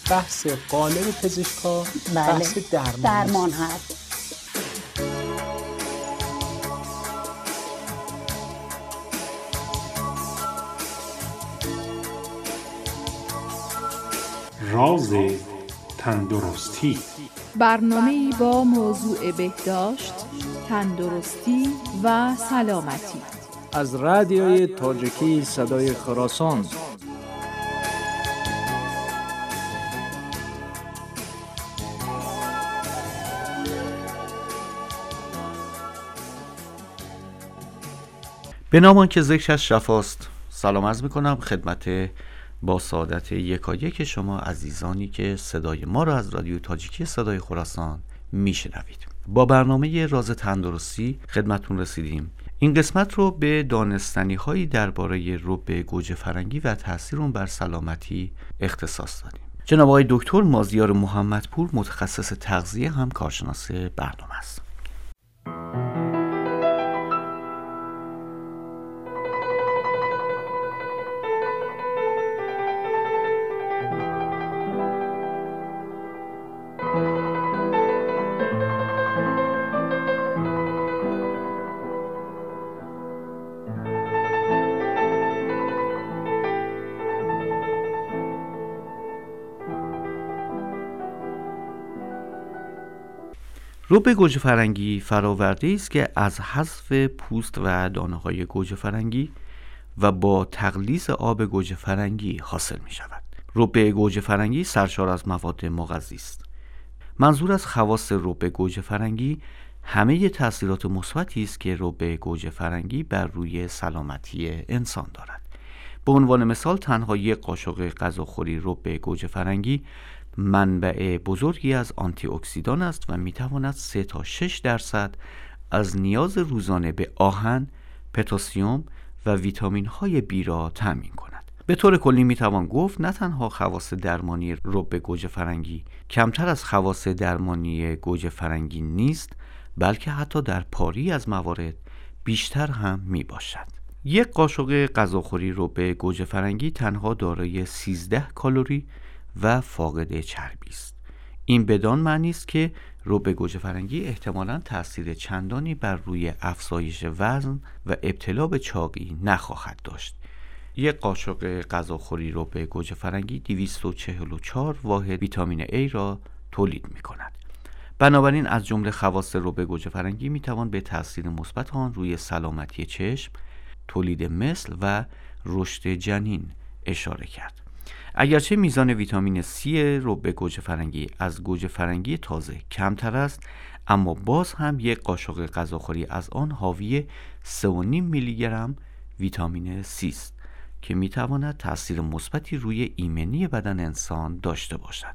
بحث قالب پزشکا بحث درمان هست. راز تندرستی، برنامه‌ای با موضوع بهداشت، تندرستی و سلامتی از رادیوی تاجیکی صدای خراسان. به نام آنکه ذکرش شفاست، سلام عرض میکنم خدمت با سعادت یکایک شما عزیزانی که صدای ما را از رادیو تاجیکی صدای خراسان میشنوید. با برنامه راز تندرستی خدمتون رسیدیم. این قسمت رو به دانستنی هایی درباره رب گوجه فرنگی و تاثیر اون بر سلامتی اختصاص دادیم. جناب آقای دکتر مازیار محمدپور، متخصص تغذیه، هم کارشناس برنامه است. رب گوجه فرنگی فراورده است که از حذف پوست و دانه‌های گوجه فرنگی و با تغلیظ آب گوجه فرنگی حاصل می شود. رب گوجه فرنگی سرشار از مواد مغذی است. منظور از خواص رب گوجه فرنگی همه تأثیرات مثبتی است که رب گوجه فرنگی بر روی سلامتی انسان دارد. به عنوان مثال تنها یک قاشق غذاخوری رب گوجه فرنگی منبع بزرگی از آنتی اکسیدان است و میتواند 3 تا 6% از نیاز روزانه به آهن، پتاسیم و ویتامین های بی را تامین کند. به طور کلی میتوان گفت نه تنها خواص درمانی رب گوجه فرنگی کمتر از خواص درمانی گوجه فرنگی نیست، بلکه حتی در پاری از موارد بیشتر هم میباشد. یک قاشق غذاخوری رب گوجه فرنگی تنها دارای 13 کالری و فاقد چربی است. این بدان معنی است که رب گوجه فرنگی احتمالاً تأثیر چندانی بر روی افزایش وزن و ابتلا به چاقی نخواهد داشت. یک قاشق غذاخوری رب گوجه فرنگی 244 واحد ویتامین A را تولید می کند. بنابراین از جمله خواص رب گوجه فرنگی می توان به تأثیر مثبت آن روی سلامتی چشم، تولید مثل و رشد جنین اشاره کرد. اگرچه میزان ویتامین C رب گوجه فرنگی از گوجه فرنگی تازه کمتر است، اما باز هم یک قاشق غذاخوری از آن حاوی 3.5 میلی گرم ویتامین C است که میتواند تأثیر مثبتی روی ایمنی بدن انسان داشته باشد.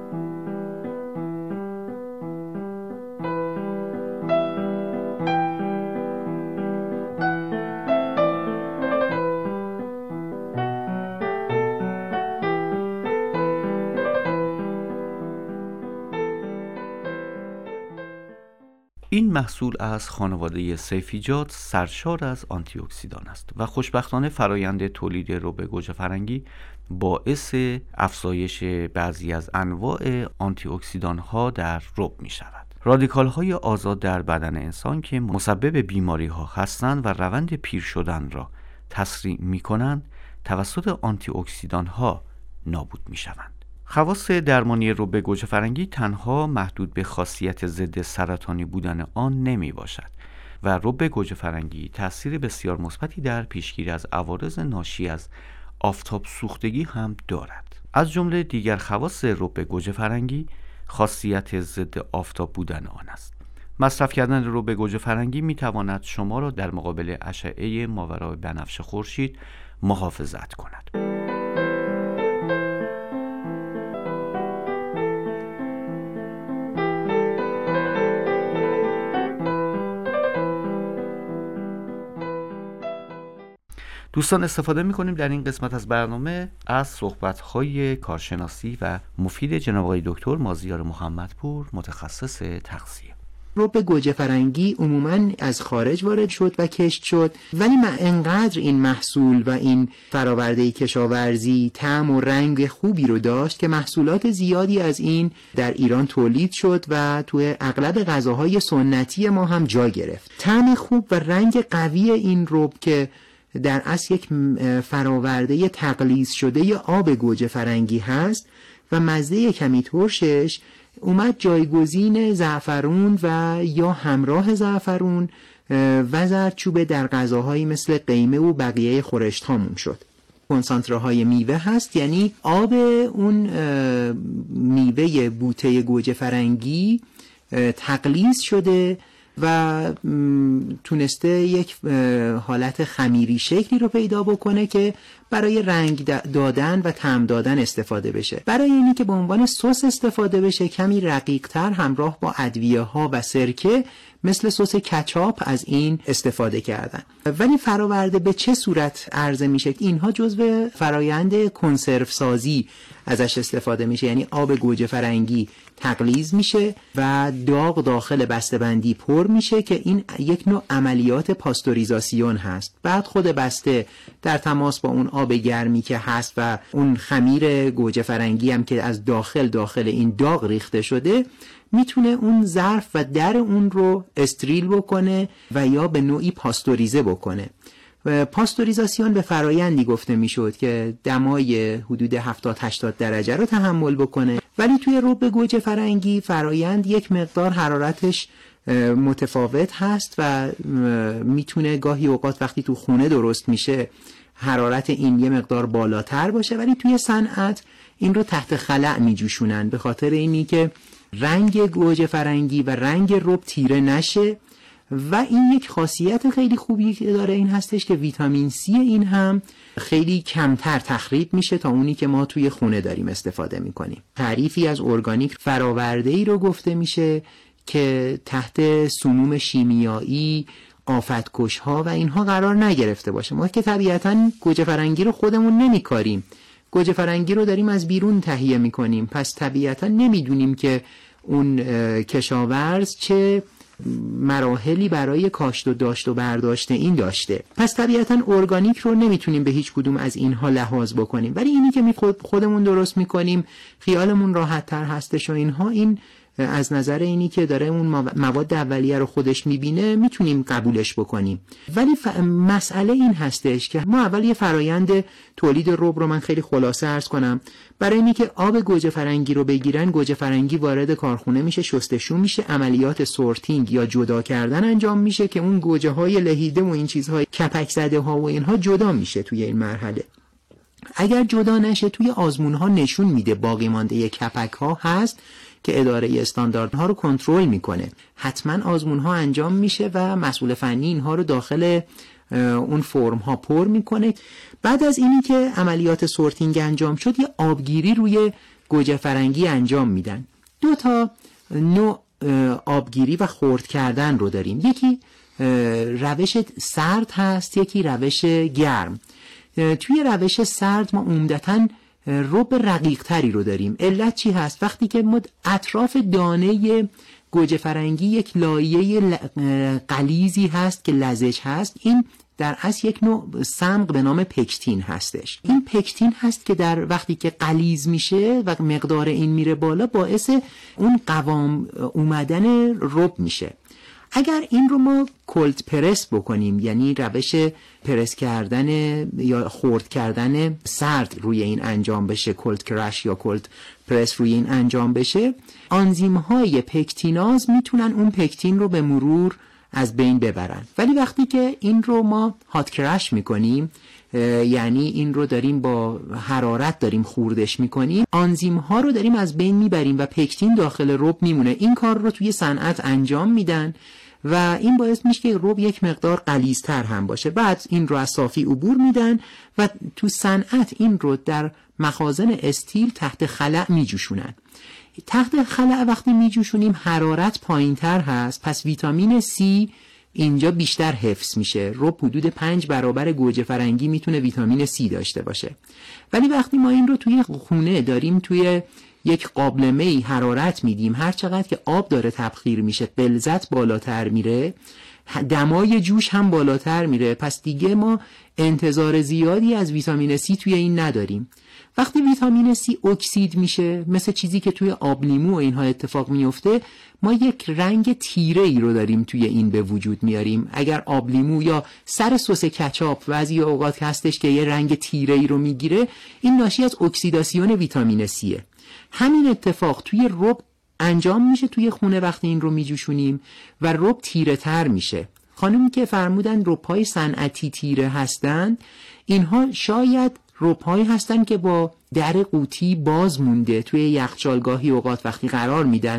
این محصول از خانواده سیفیجات سرشار از آنتی اکسیدان است و خوشبختانه فرایند تولید رب گوجه فرنگی باعث افزایش بعضی از انواع آنتی اکسیدان ها در رب می شود. رادیکال های آزاد در بدن انسان که مسبب بیماری ها هستند و روند پیر شدن را تسریع می کنند توسط آنتی اکسیدان ها نابود می شوند. خواص درمانی رب گوجه فرنگی تنها محدود به خاصیت ضد سرطانی بودن آن نمی باشد و رب گوجه فرنگی تأثیر بسیار مثبتی در پیشگیری از عوارض ناشی از آفتاب سوختگی هم دارد. از جمله دیگر خواص رب گوجه فرنگی خاصیت ضد آفتاب بودن آن است. مصرف کردن رب گوجه فرنگی می تواند شما را در مقابل اشعه ماورای بنفش خورشید محافظت کند. دوستان، استفاده می‌کنیم در این قسمت از برنامه از صحبت‌های کارشناسی و مفید جناب آقای دکتر مازیار محمدپور، متخصص تغذیه. رب گوجه فرنگی عموماً از خارج وارد شد و کشت شد، ولی انقدر این محصول و این فراورده کشاورزی طعم و رنگ خوبی رو داشت که محصولات زیادی از این در ایران تولید شد و توی اغلب غذاهای سنتی ما هم جا گرفت. طعم خوب و رنگ قوی این رب که در اصل یک فراورده تقلیص شده ی آب گوجه فرنگی هست و مزه کمی ترشش اومد جایگزین زعفرون و یا همراه زعفرون و زردچوبه در غذاهایی مثل قیمه و بقیه خورشت هامون شد. کنسانتره های میوه هست، یعنی آب اون میوه بوته گوجه فرنگی تقلیص شده و تونسته یک حالت خمیری شکلی رو پیدا بکنه که برای رنگ دادن و طعم دادن استفاده بشه. برای اینی که به عنوان سس استفاده بشه کمی رقیق‌تر همراه با ادویه ها و سرکه مثل سس کچاپ از این استفاده کردن. ولی فراورده به چه صورت عرضه میشه؟ اینها جزو فرایند کنسرو سازی ازش استفاده میشه، یعنی آب گوجه فرنگی تقلیز میشه و داغ داخل بسته‌بندی پر میشه که این یک نوع عملیات پاستوریزاسیون هست. بعد خود بسته در تماس با اون آب گرمی که هست و اون خمیر گوجه فرنگی هم که از داخل این داغ ریخته شده میتونه اون ظرف و در اون رو استریل بکنه و یا به نوعی پاستوریزه بکنه. پاستوریزاسیون به فرایندی گفته میشد که دمای حدود 70-80 درجه رو تحمل بکنه، ولی توی رب گوجه فرنگی فرایند یک مقدار حرارتش متفاوت هست و میتونه گاهی اوقات وقتی تو خونه درست میشه حرارت این یه مقدار بالاتر باشه، ولی توی صنعت این رو تحت خلأ میجوشونن به خاطر اینی که رنگ گوجه فرنگی و رنگ رب تیره نشه. و این یک خاصیت خیلی خوبی که داره این هستش که ویتامین C این هم خیلی کمتر تخریب میشه تا اونی که ما توی خونه داریم استفاده میکنیم. تعریفی از ارگانیک فراورده‌ای رو گفته میشه که تحت سموم شیمیایی، آفتکش‌ها و اینها قرار نگرفته باشه. ما که طبیعتاً گوجه فرنگی رو خودمون نمیکاریم، گوجه فرنگی رو داریم از بیرون تهیه میکنیم، پس طبیعتاً نمیدونیم که اون کشاورز چه مراحلی برای کاشت و داشت و برداشت این داشته. پس طبیعتاً ارگانیک رو نمیتونیم به هیچ کدوم از اینها لحاظ بکنیم، ولی اینی که خودمون درست میکنیم خیالمون راحت تر هستش و اینها، این از نظر اینی که داره اون مواد اولیه رو خودش میبینه میتونیم قبولش بکنیم. ولی مسئله این هستش که ما اول یه فرایند تولید رب رو من خیلی خلاصه عرض کنم. برای اینی که آب گوجه فرنگی رو بگیرن، گوجه فرنگی وارد کارخونه میشه، شستشو میشه، عملیات سورتینگ یا جدا کردن انجام میشه که اون گوجه های لهیده و این چیزهای کپک زده ها و اینها جدا میشه توی این مرحله. اگر جدا نشه توی آزمون ها نشون میده باقی مانده کپک ها هست که اداره استانداردها رو کنترل میکنه. حتما آزمون ها انجام میشه و مسئول فنی اینها رو داخل اون فرم ها پر میکنه. بعد از اینی که عملیات سورتینگ انجام شد یه آبگیری روی گوجه فرنگی انجام میدن. 2 نوع آبگیری و خرد کردن رو داریم. یکی روش سرد هست، یکی روش گرم. توی روش سرد ما عمدتاً رب رقیق تری رو داریم. علت چی هست؟ وقتی که ما اطراف دانه گوجه فرنگی یک لایه غلیظی هست که لزج هست، این در اصل یک نوع صمغ به نام پکتین هستش. این پکتین هست که در وقتی که غلیظ میشه و مقدار این میره بالا باعث اون قوام اومدن رب میشه. اگر این رو ما کولد پرس بکنیم، یعنی روش پرس کردن یا خرد کردن سرد روی این انجام بشه، کولد کرش یا کولد پرس روی این انجام بشه، آنزیم های پکتیناز میتونن اون پکتین رو به مرور از بین ببرن. ولی وقتی که این رو ما هات کرش میکنیم، یعنی این رو داریم با حرارت داریم خوردش میکنیم، آنزیم ها رو داریم از بین میبریم و پکتین داخل رب میمونه. این کار رو توی صنعت انجام میدن و این باعث میشه که رب یک مقدار غلیظتر هم باشه. بعد این رو از صافی عبور میدن و تو صنعت این رو در مخازن استیل تحت خلأ میجوشونن. تحت خلأ وقتی میجوشونیم حرارت پایینتر هست، پس ویتامین C اینجا بیشتر حفظ میشه. رب حدود 5 برابر گوجه فرنگی میتونه ویتامین C داشته باشه. ولی وقتی ما این رو توی خونه داریم توی یک قابلمه‌ای حرارت میدیم، هر چقدر که آب داره تبخیر میشه غلظت بالاتر میره، دمای جوش هم بالاتر میره، پس دیگه ما انتظار زیادی از ویتامین C توی این نداریم. وقتی ویتامین C اکسید میشه، مثل چیزی که توی آب لیمو و اینها اتفاق میفته، ما یک رنگ تیره ای رو داریم توی این به وجود میاریم. اگر آب لیمو یا سر سس کچاپ بعضی اوقات هستش که یه رنگ تیره ای رو میگیره، این ناشی از اکسیداسیون ویتامین Cه. همین اتفاق توی رب انجام میشه توی خونه وقتی این رو میجوشونیم و رب تیره تر میشه. خانومی که فرمودن رب‌های صنعتی تیره هستند، اینها شاید رب‌هایی هستن که با در قوطی باز مونده توی یخچال، گاهی اوقات وقتی قرار میدن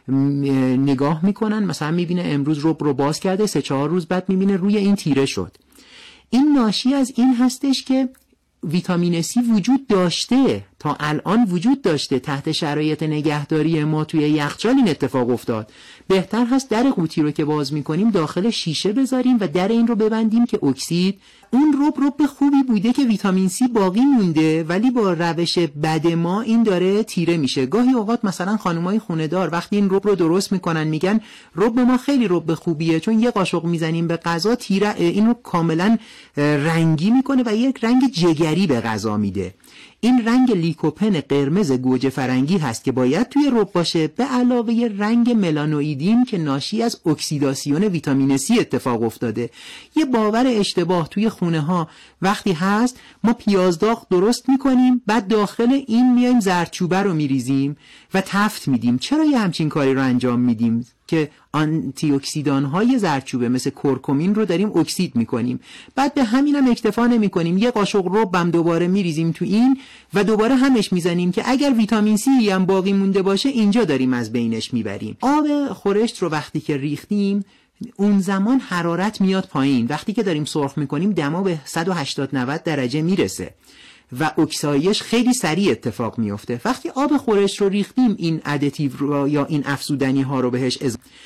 نگاه میکنن، مثلا میبینه امروز رب رو باز کرده، 3-4 روز بعد میبینه روی این تیره شد. این ناشی از این هستش که ویتامین C وجود داشته، تا الان وجود داشته، تحت شرایط نگهداری ما توی یخچال این اتفاق افتاد. بهتر هست در قوطی رو که باز میکنیم داخل شیشه بذاریم و در این رو ببندیم که اکسید، اون رب خوبی بوده که ویتامین C باقی مونده، ولی با روش بد ما این داره تیره میشه. گاهی اوقات مثلا خانمای خونه دار وقتی این رب رو درست میکنن میگن رب ما خیلی رب خوبیه، چون یه قاشق میزنیم به غذا تیره این رو کاملا رنگی میکنه و یک رنگ جگری به غذا میده. این رنگ لیکوپن قرمز گوجه فرنگی هست که باید توی رب باشه، به علاوه رنگ ملانوئیدین که ناشی از اکسیداسیون ویتامین C اتفاق افتاده. یه باور اشتباه توی خونه ها وقتی هست، ما پیاز داغ درست میکنیم، بعد داخل این میایم زردچوبه رو میریزیم و تفت میدیم. چرا یه همچین کاری رو انجام میدیم؟ که آنتی اکسیدان های زردچوبه مثل کرکمین رو داریم اکسید میکنیم. بعد به همینم اکتفا نمیکنیم، یه قاشق ربم دوباره میریزیم تو این و دوباره همش میزنیم که اگر ویتامین C هم باقی مونده باشه اینجا داریم از بینش میبریم. آب خورشت رو وقتی که ریختیم اون زمان حرارت میاد پایین، وقتی که داریم سرخ میکنیم دما به 180-90 درجه میرسه و اکسایش خیلی سریع اتفاق میفته. وقتی آب خورشت رو ریختیم این ادیتیو رو یا این افزودنی ها رو بهش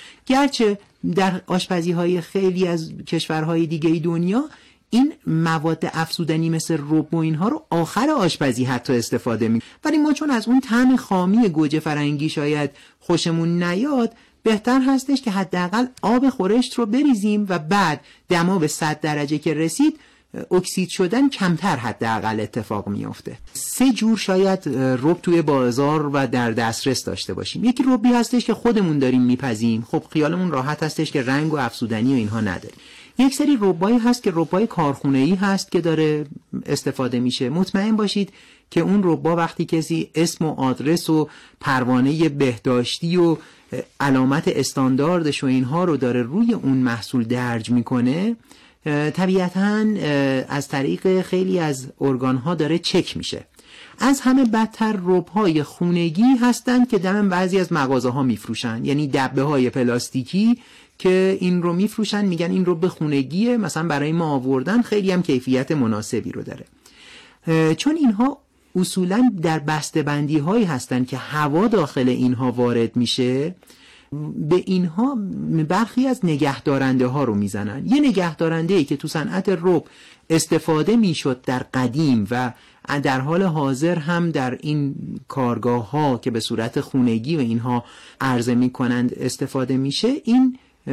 گرچه در آشپزی های خیلی از کشورهای دیگه دنیا این مواد افزودنی مثل رب و اینها رو آخر آشپزی حتی استفاده می، ولی ما چون از اون طعم خامی گوجه فرنگی شاید خوشمون نیاد، بهتر هستش که حداقل آب خورشت رو بریزیم و بعد دما به 100 درجه که رسید اکسید شدن کمتر حداقل اتفاق میفته. 3 جور شاید رب توی بازار و در دسترس داشته باشیم. یکی ربی هستش که خودمون داریم میپزیم، خب خیالمون راحت هستش که رنگ و افزودنی و اینها نداره. یک سری ربایی هست که ربای کارخونه‌ای هست که داره استفاده میشه. مطمئن باشید که اون ربا وقتی کسی اسم و آدرس و پروانه بهداشتی و علامت استانداردش و اینها رو داره روی اون محصول درج میکنه، طبیعتاً از طریق خیلی از ارگان‌ها داره چک میشه. از همه بدتر رب‌های خونگی هستند که دم بعضی از مغازه‌ها میفروشن، یعنی دبه‌های پلاستیکی که این رو میفروشن، میگن این رب خونگیه، مثلا برای ما آوردن، خیلی هم کیفیت مناسبی رو داره. چون اینها اصولاً در بسته‌بندی هایی هستن که هوا داخل اینها وارد میشه، به اینها برخی از نگهدارنده ها رو میزنن. یه نگهدارنده ای که تو صنعت رب استفاده میشد در قدیم و در حال حاضر هم در این کارگاه ها که به صورت خونگی و اینها عرضه میکنند استفاده میشه، این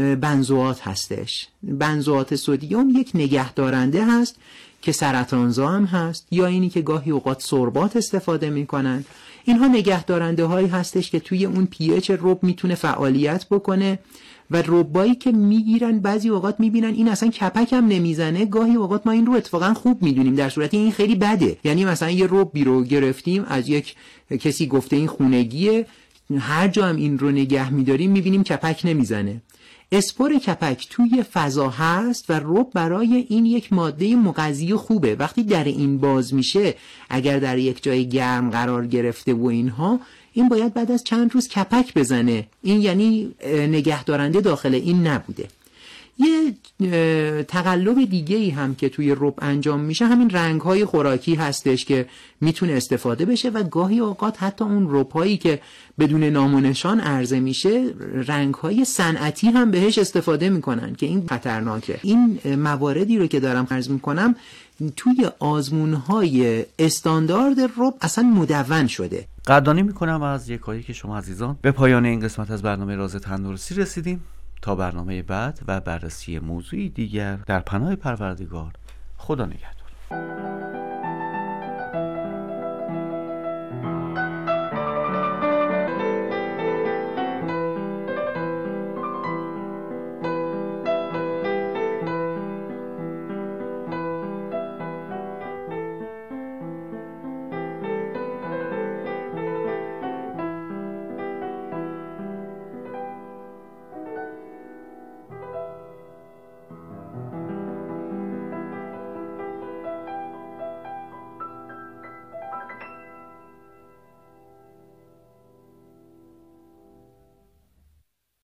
بنزوات هستش. بنزوات سدیم یک نگهدارنده هست که سرطانزا هم هست، یا اینی که گاهی اوقات سربات استفاده میکنن. اینها نگهدارنده هایی هستش که توی اون pH رب میتونه فعالیت بکنه و ربایی که میگیرن بعضی اوقات میبینن این اصلا کپک هم نمیزنه، گاهی اوقات ما این رو اتفاقا خوب میدونیم در صورتی این خیلی بده. یعنی مثلا یه ربی رو گرفتیم از یک کسی گفته این خونگیه، هر جا هم این رو نگه میداریم میبینیم کپک نمیزنه. اسپور کپک توی فضا هست و رب برای این یک ماده مغذی خوبه. وقتی در این باز میشه، اگر در یک جای گرم قرار گرفته و اینها، این باید بعد از چند روز کپک بزنه. این یعنی نگهدارنده داخل این نبوده. یه تقلب دیگه ای هم که توی رب انجام میشه همین رنگ‌های خوراکی هستش که میتونه استفاده بشه و گاهی اوقات حتی اون رب‌هایی که بدون نام و نشان عرضه میشه رنگ‌های صنعتی هم بهش استفاده میکنن که این خطرناکه. این مواردی رو که دارم عرض میکنم توی آزمون‌های استاندارد رب اصلا مدون شده. قدردانی میکنم از یکایی که شما عزیزان. به پایان این قسمت از برنامه راز تندرستی رسیدیم. تا برنامه بعد و بررسی موضوعی دیگر، در پناه پروردگار، خدا نگهدار.